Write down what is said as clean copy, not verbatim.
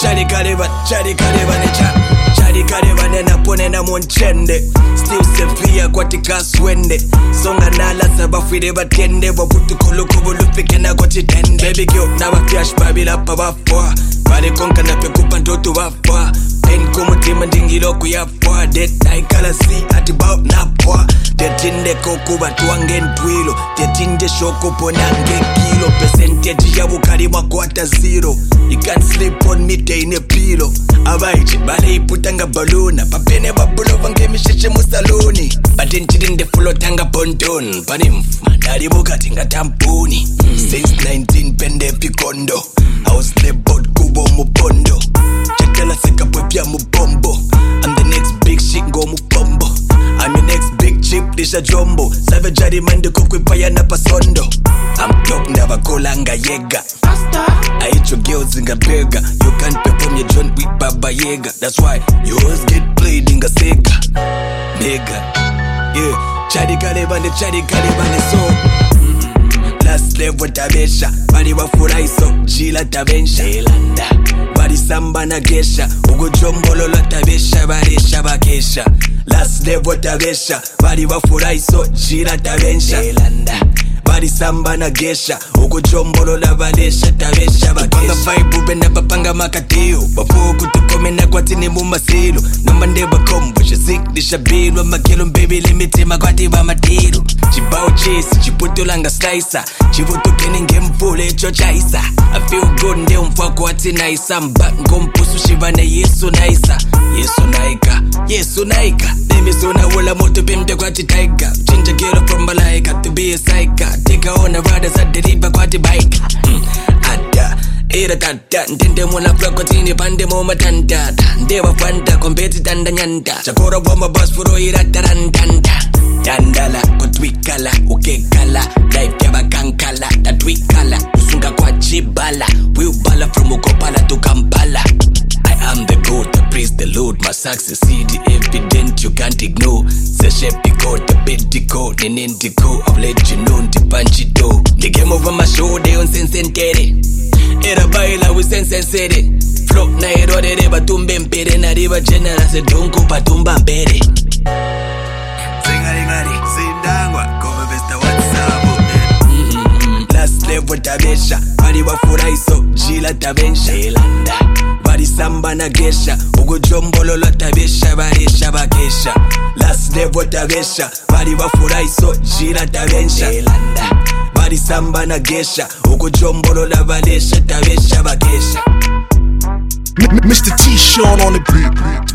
Chari Kariba necha Chari Kariba nena pone na monchende Still severe kwa tika swende Songa nala sabafide batende Wabutu kulukubu lupike na kwa chitende Baby girl na wafiash babila pa wafwa Pare konka na pekupa ndoto wafwa Pen kumutima ndingilo kuyafwa Detai kala si ati bao napwa Tetinde koku batuange ntwilo Tetinde shoko ponange kilo Percentage ya bukari mwako hata zero You can't sleep on me day in a pillow Abaiji bale iputanga baluna Papene babulo vange misheche musaluni Batinchirinde fulo tanga ponton Panimfu mandari bukati nga tampuni Since 19 pende pikondo House the boat kubo mupondo Chatela seka pwepia mubombo I'm the next big shit go mupombo I'm your next big chip disha jombo Savage mande kukwipaya na pasondo I'm top never kolanga yega I hit your girls in a beggar. You can't perform your joint with Baba Yaga. That's why you always get played in a sega. Nigga, yeah. Chari Kariba so. Last level tabesha. Bari wa furaiso, jila tabensha. Elanda. Bari samba na gesha. Ugo jombolo la tabesha, bari shabakesha. Last level tabesha. Bari wa furaiso, jila tabensha. Elanda. Bari samba na gesha Uko chombolo la valesha tabesha bakesha Panga vibe benda papanga makateo Bafu kutukome na kwa tini mumasilo Namande bakombo shazik disha bilwa Makelo baby limite makwati ba matiru Chibao chase, chiputo langa slicer Chivuto kene ngempule chochaisa I feel good nde umfako wati naisa Mba ngompusu shivane yesu naisa Yesu naika Demi sona wala moto bimde kwa titaiga Ginger girl from Malaika to be a psycho Take her on the riders at the river kwa bike Ada Era tata Ntende mwana floko tini pande moma tanda Ndewa fanta kompeti tanda nyanda Chakora wama bus furo ira tarantanda Dandala kutwikala ukekala Life yaba kankala tatwikala Usunga kwa chibala Wheelbala from Ukopala to Kampala I am the goat, I praise the Lord. My success CD evident, you can't ignore. The shape the code, the bed the code, the indigo. I'll let you know the punchy door. They came over my shoulder on sensentere. Era baila with sensensere. Flop na erode de batumbe mpere. Na riva general se donko patumba mpere. Singari, sindangwa. Cover vesta WhatsApp. Last level tabesha. Bari wa furaiso, jila tabensha. Elanda. Bari samba na gesha Ugo jombolo la tabesha Bari shabakesha Last level tabesha Bari wa furaiso Jila tabensha Elanda Bari samba na gesha Ugo jombolo la valesha Tabesha bakesha Mr. T-Sean on the beat